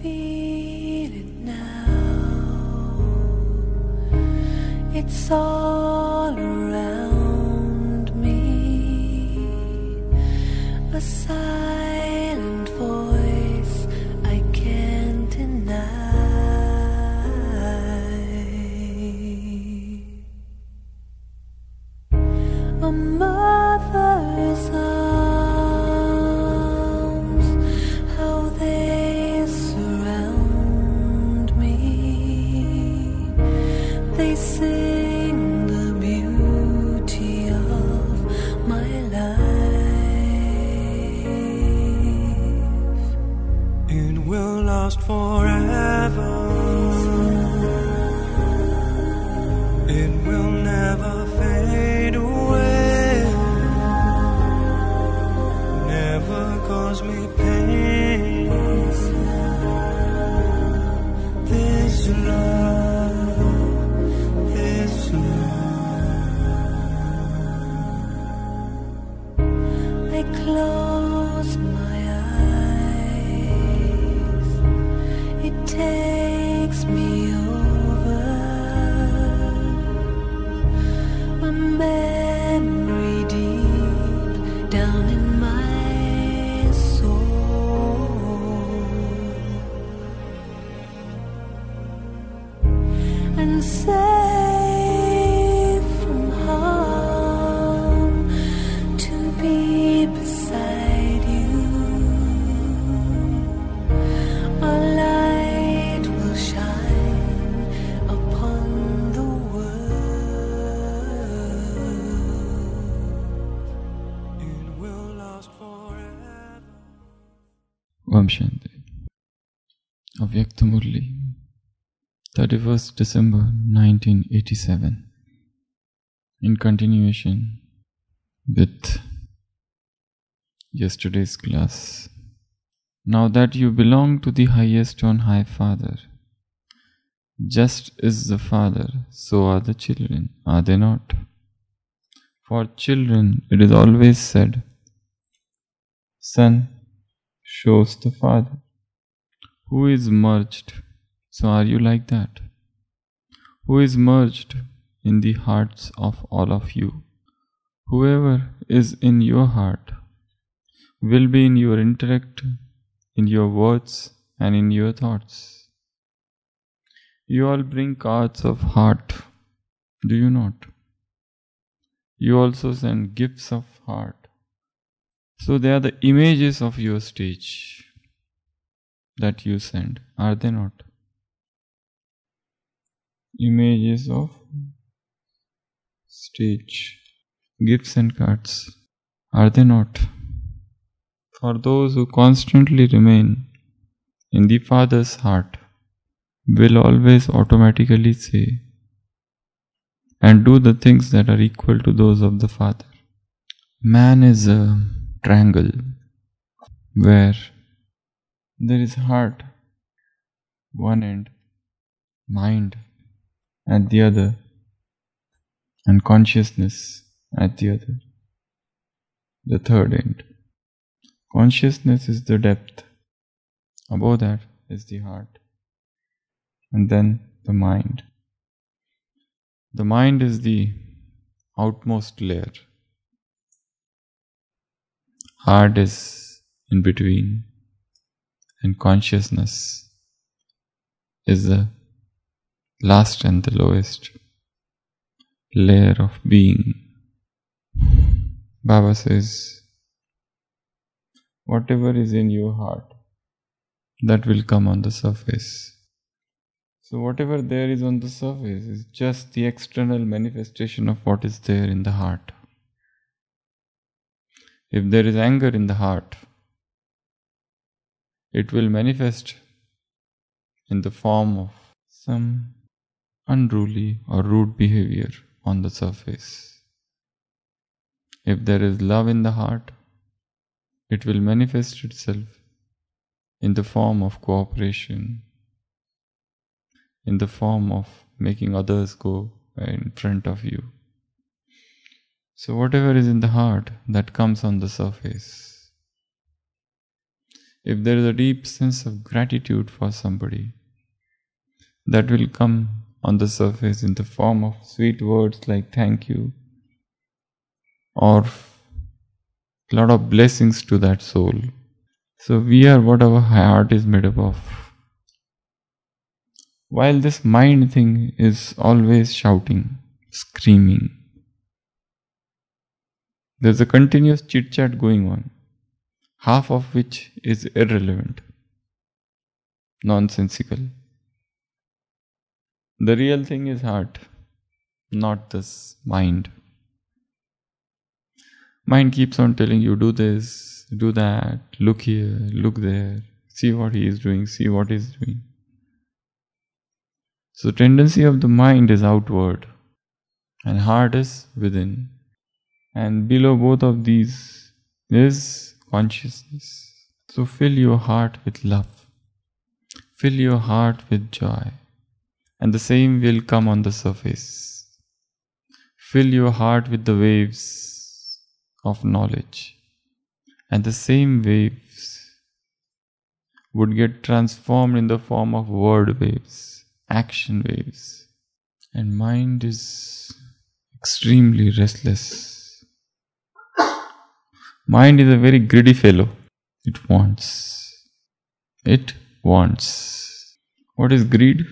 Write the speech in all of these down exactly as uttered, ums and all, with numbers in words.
feel it now. It's all around me, a silent voice I can't deny. A mother's arms, how they surround me. They sing the beauty of my life. It will last forever. It will never fade away. Never cause me pain. This love, this love. I close my eyes. It takes me over. A memory deep down in my soul, and safe from harm to be beside you. A light will shine upon the world. It will last forever. Om Shanti. Avyaktamurli, thirty-first December nineteen eighty-seven. In continuation with yesterday's class. Now that you belong to the highest on high Father, just is the Father, so are the children, are they not? For children, it is always said, Son shows the Father, who is merged. So are you like that? Who is merged in the hearts of all of you? Whoever is in your heart will be in your intellect, in your words, and in your thoughts. You all bring cards of heart, do you not? You also send gifts of heart. So they are the images of your stage that you send, are they not? Images of stage, gifts and cards, are they not? For those who constantly remain in the Father's heart, will always automatically say and do the things that are equal to those of the Father. Man is a triangle where there is heart, one end, mind at the other, and consciousness at the other, the third end. Consciousness is the depth, above that is the heart, and then the mind. The mind is the outmost layer. Heart is in between, and consciousness is the last and the lowest layer of being. Baba says, whatever is in your heart, that will come on the surface. So whatever there is on the surface is just the external manifestation of what is there in the heart. If there is anger in the heart, it will manifest in the form of some unruly or rude behavior on the surface. If there is love in the heart, it will manifest itself in the form of cooperation, in the form of making others go in front of you. So whatever is in the heart, that comes on the surface. if there is a deep sense of gratitude for somebody, that will come on the surface in the form of sweet words like thank you, or a lot of blessings to that soul. So we are what our heart is made up of. While this mind thing is always shouting, screaming, there's a continuous chit-chat going on, half of which is irrelevant, nonsensical. The real thing is heart, not this mind. Mind keeps on telling you, do this, do that, look here, look there, see what he is doing, see what he is doing. So the tendency of the mind is outward and heart is within. And below both of these is consciousness. So fill your heart with love. Fill your heart with joy. And the same will come on the surface. Fill your heart with the waves of knowledge. And the same waves would get transformed in the form of word waves, action waves. And mind is extremely restless. Mind is a very greedy fellow. It wants. It wants. What is greed?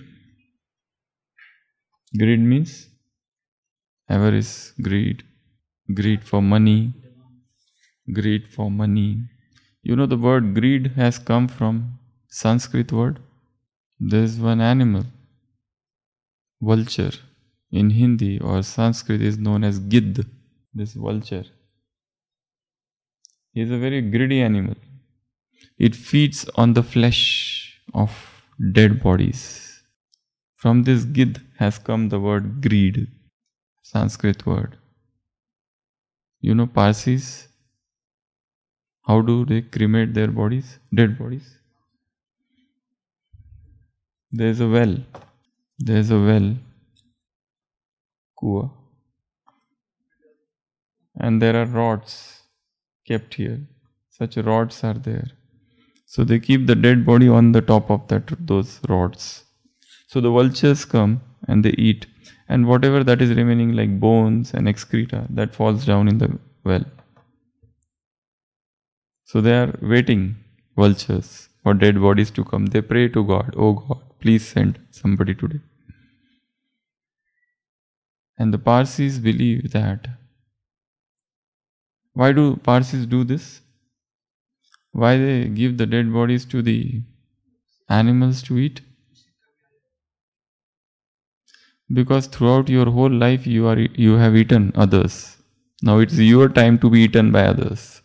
Greed means avarice, greed, greed for money, greed for money. You know the word greed has come from Sanskrit word. There is one animal, vulture. In Hindi or Sanskrit is known as gidd, this vulture. He is a very greedy animal. It feeds on the flesh of dead bodies. From this gidd has come the word greed, Sanskrit word. You know Parsis? How do they cremate their bodies, dead bodies? There is a well. There is a well, kuwa, and there are rods kept here. Such rods are there. So they keep the dead body on the top of that those rods. So the vultures come and they eat, and whatever that is remaining like bones and excreta, that falls down in the well. So they are waiting, vultures, for dead bodies to come. They pray to God, oh God, please send somebody today. And the Parsis believe that. Why do Parsis do this? Why they give the dead bodies to the animals to eat? Because throughout your whole life you are you have eaten others. Now it's your time to be eaten by others.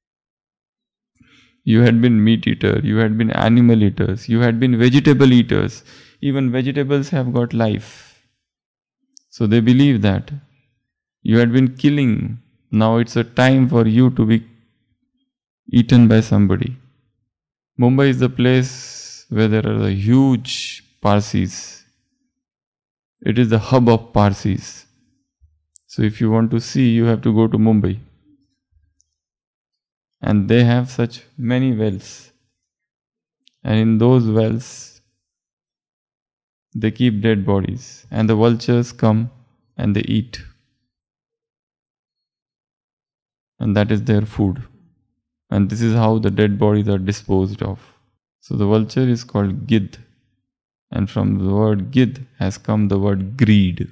You had been meat eater, you had been animal eaters, you had been vegetable eaters. Even vegetables have got life. So they believe that you had been killing. Now it's a time for you to be eaten by somebody. Mumbai is the place where there are the huge Parsis. It is the hub of Parsis. So if you want to see, you have to go to Mumbai. And they have such many wells. And in those wells, they keep dead bodies. And the vultures come and they eat. And that is their food. And this is how the dead bodies are disposed of. So the vulture is called gidd. And from the word gidd has come the word greed.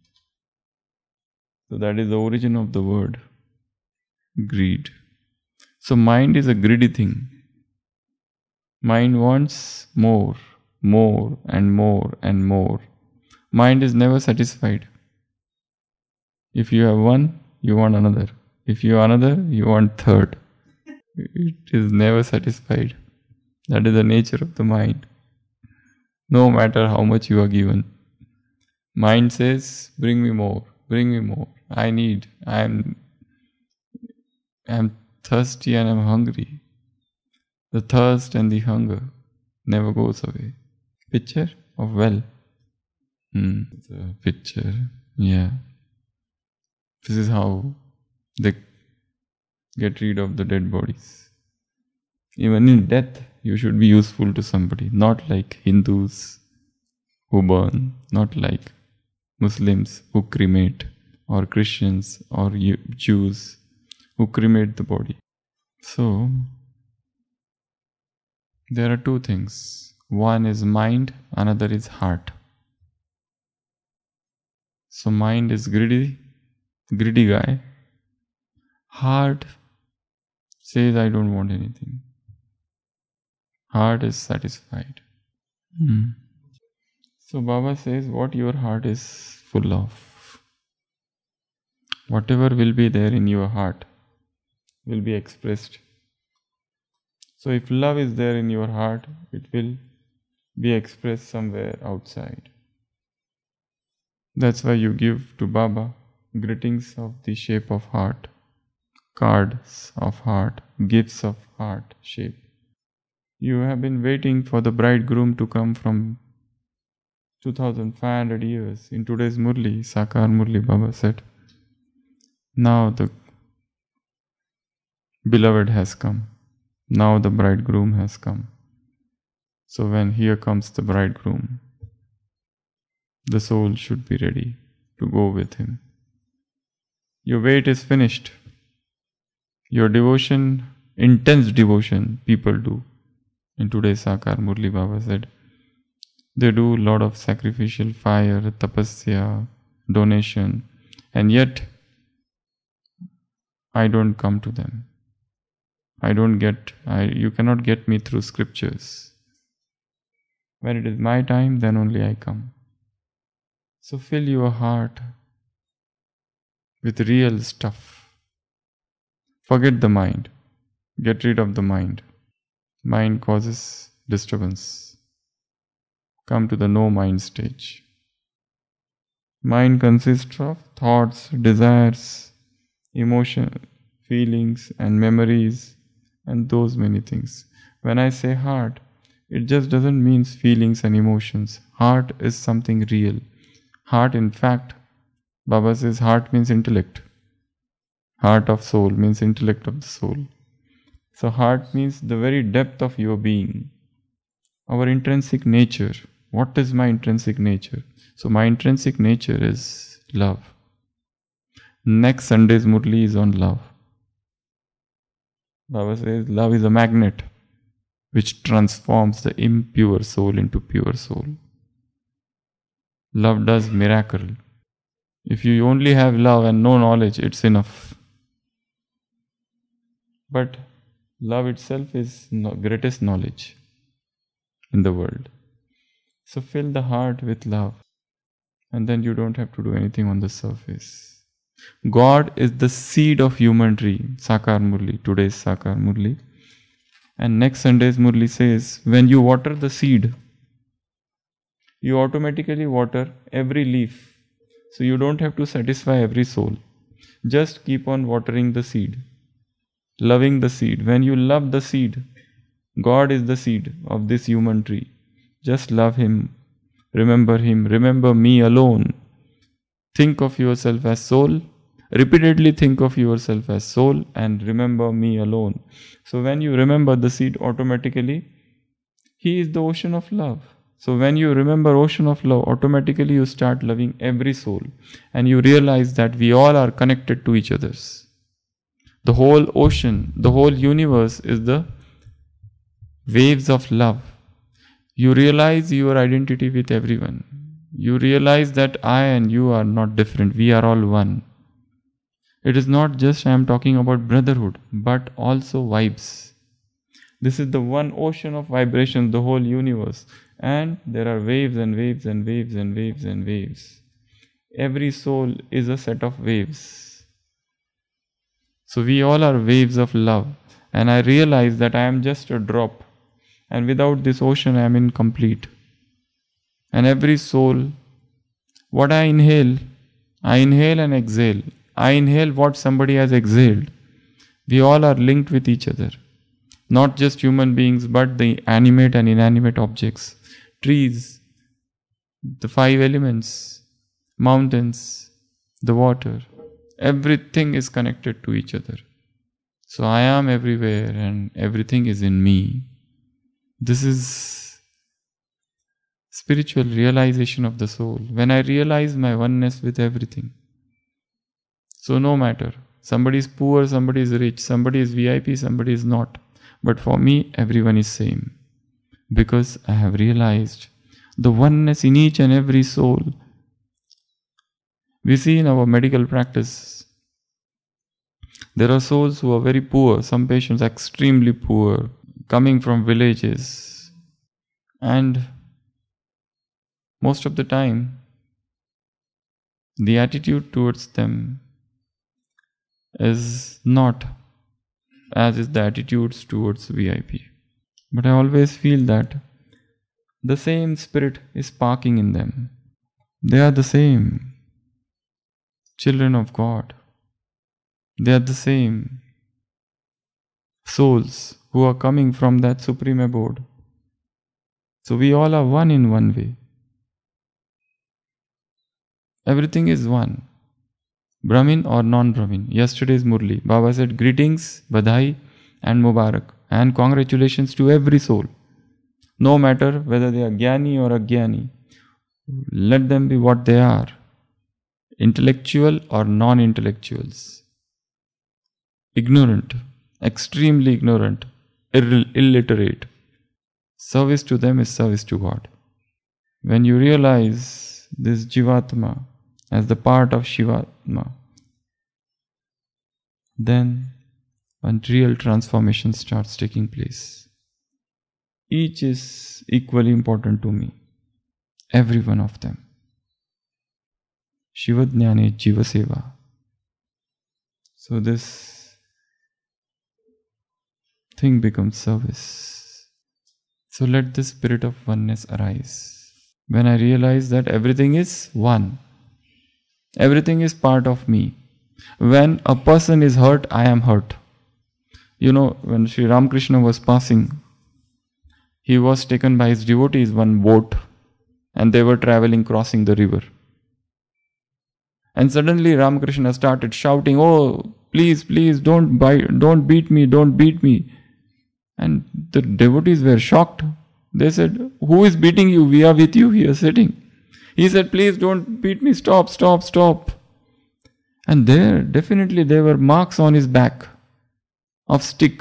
So that is the origin of the word greed. So mind is a greedy thing. Mind wants more, more and more and more. Mind is never satisfied. If you have one, you want another. If you have another, you want third. It is never satisfied. That is the nature of the mind. No matter how much you are given. Mind says, bring me more, bring me more. I need, I am, I am thirsty and I am hungry. The thirst and the hunger never goes away. Picture of well. Hmm. The picture, yeah. This is how they get rid of the dead bodies. Even in death, you should be useful to somebody, not like Hindus who burn, not like Muslims who cremate, or Christians or Jews who cremate the body. So, there are two things. One is mind, another is heart. So mind is greedy, greedy guy. Heart says, I don't want anything. Heart is satisfied. Hmm. So Baba says, what your heart is full of, whatever will be there in your heart will be expressed. So if love is there in your heart, it will be expressed somewhere outside. That's why you give to Baba greetings of the shape of heart, cards of heart, gifts of heart shape. You have been waiting for the bridegroom to come from two thousand five hundred years. In today's Murli, Sakar Murli, Baba said, now the beloved has come. Now the bridegroom has come. So when here comes the bridegroom, the soul should be ready to go with him. Your wait is finished. Your devotion, intense devotion, people do. In today's Sakar Murli, Baba said, they do a lot of sacrificial fire, tapasya, donation, and yet I don't come to them. I don't get, I, you cannot get me through scriptures. When it is my time, then only I come. So fill your heart with real stuff. Forget the mind. Get rid of the mind. Mind causes disturbance. Come to the no mind stage. Mind consists of thoughts, desires, emotion, feelings and memories and those many things. When I say heart, it just doesn't mean feelings and emotions. Heart is something real. Heart, in fact, Baba says heart means intellect. Heart of soul means intellect of the soul. So heart means the very depth of your being. Our intrinsic nature. What is my intrinsic nature? So my intrinsic nature is love. Next Sunday's Murli is on love. Baba says love is a magnet which transforms the impure soul into pure soul. Love does miracle. If you only have love and no knowledge, it's enough. But love itself is the greatest knowledge in the world. So fill the heart with love, and then you don't have to do anything on the surface. God is the seed of human tree. Sakar Murli, today's Sakar Murli. And next Sunday's Murli says, when you water the seed, you automatically water every leaf. So you don't have to satisfy every soul. Just keep on watering the seed. Loving the seed. When you love the seed, God is the seed of this human tree. Just love Him. Remember Him. Remember me alone. Think of yourself as soul. Repeatedly think of yourself as soul and remember me alone. So when you remember the seed, automatically He is the ocean of love. So when you remember ocean of love, automatically you start loving every soul. And you realize that we all are connected to each other. The whole ocean, the whole universe is the waves of love. You realize your identity with everyone. You realize that I and you are not different. We are all one. It is not just I am talking about brotherhood, but also vibes. This is the one ocean of vibrations, the whole universe. And there are waves and waves and waves and waves and waves. Every soul is a set of waves. So we all are waves of love. And I realize that I am just a drop. And without this ocean, I am incomplete. And every soul, what I inhale, I inhale and exhale. I inhale what somebody has exhaled. We all are linked with each other. Not just human beings, but the animate and inanimate objects. Trees, the five elements, mountains, the water. Everything is connected to each other. So I am everywhere and everything is in me. This is spiritual realization of the soul. When I realize my oneness with everything. So no matter, somebody is poor, somebody is rich, somebody is V I P, somebody is not. But for me, everyone is same. Because I have realized the oneness in each and every soul. We see in our medical practice, there are souls who are very poor, some patients extremely poor, coming from villages. And most of the time, the attitude towards them is not as is the attitudes towards V I P. But I always feel that the same spirit is sparking in them. They are the same children of God. They are the same souls who are coming from that supreme abode. So we all are one in one way. Everything is one. Brahmin or non-Brahmin. Yesterday's Murli, Baba said, greetings, Badhai and Mubarak, and congratulations to every soul. No matter whether they are Jnani or Agyani, let them be what they are, intellectual or non-intellectuals, ignorant, extremely ignorant, ill- illiterate. Service to them is service to God. When you realize this Jivatma as the part of Shivatma, then one real transformation starts taking place. Each is equally important to me, every one of them. Shivadnyane Jivaseva. So this thing becomes service. So let the spirit of oneness arise. When I realize that everything is one, everything is part of me. When a person is hurt, I am hurt. You know, when Sri Ramakrishna was passing, he was taken by his devotees one boat and they were traveling crossing the river. And suddenly Ramakrishna started shouting, oh, please, please, don't bite, don't beat me, don't beat me. And the devotees were shocked. They said, who is beating you? We are with you here sitting. He said, please don't beat me, stop, stop, stop. And there, definitely there were marks on his back of stick.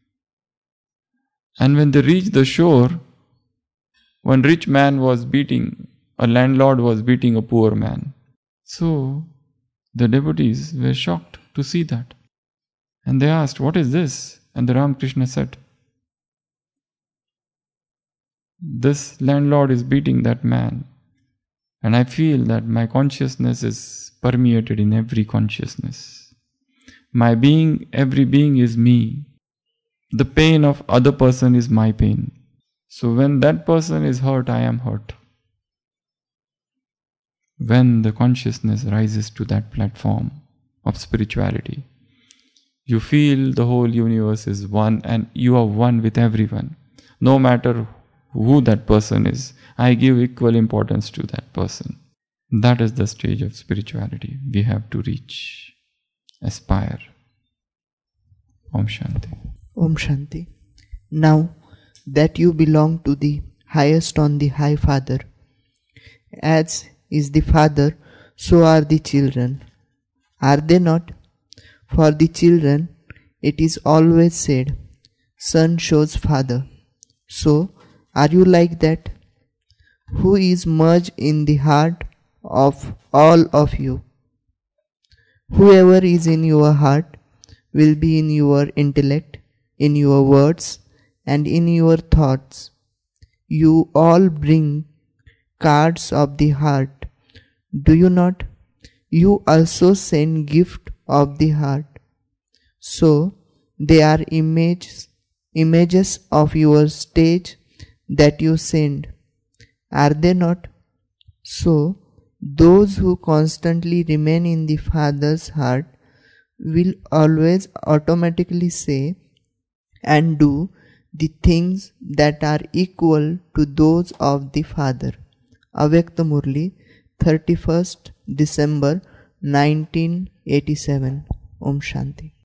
And when they reached the shore, one rich man was beating, a landlord was beating a poor man. So the devotees were shocked to see that. And they asked, what is this? And the Ramakrishna said, this landlord is beating that man. And I feel that my consciousness is permeated in every consciousness. My being, every being is me. The pain of other person is my pain. So when that person is hurt, I am hurt. When the consciousness rises to that platform of spirituality, you feel the whole universe is one and you are one with everyone. No matter who that person is, I give equal importance to that person. That is the stage of spirituality we have to reach, aspire. Om Shanti. Om Shanti. Now that you belong to the highest on the High Father, as is the Father, so are the children. Are they not? For the children, it is always said, Son shows Father. So, are you like that? Who is merged in the heart of all of you? Whoever is in your heart will be in your intellect, in your words, and in your thoughts. You all bring cards of the heart, do you not? You also send gift of the heart. So they are images, images of your stage that you send, are they not? So those who constantly remain in the Father's heart will always automatically say and do the things that are equal to those of the Father. Avyakta Murli, thirty-first December nineteen eighty-seven. Om Shanti.